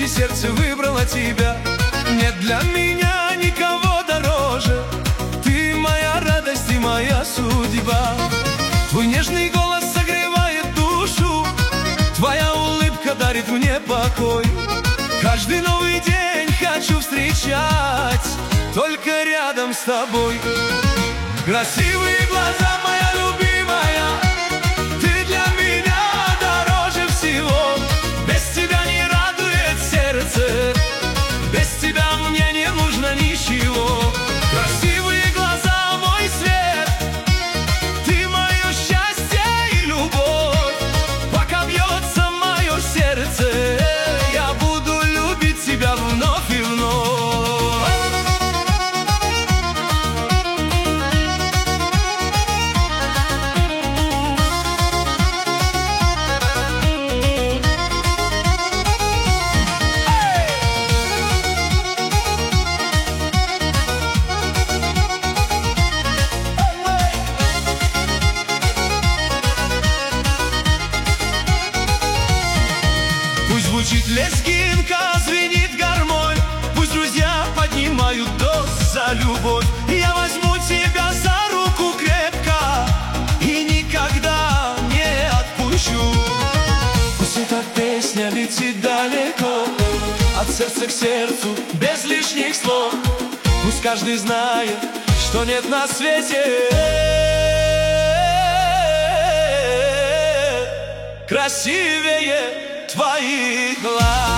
и сердце выбрало тебя. Нет для меня никого дороже, ты моя радость и моя судьба. Твой нежный голос согревает душу, твоя улыбка дарит мне покой. Каждый новый день хочу встречать только рядом с тобой. Красивые глаза, моя любимая, ты для меня дороже всего. Без тебя не радует сердце, без тебя мне не нужно ничего. Красивые глаза, мой свет, ты мое счастье и любовь. Пока бьется мое сердце, я буду любить тебя вновь и вновь. Пусть звучит лезгинка, звенит гармонь, пусть друзья поднимают тост за любовь. Я возьму тебя за руку крепко и никогда не отпущу. Пусть эта песня летит далеко, от сердца к сердцу, без лишних слов. Пусть каждый знает, что нет на свете красивее твоих глаз.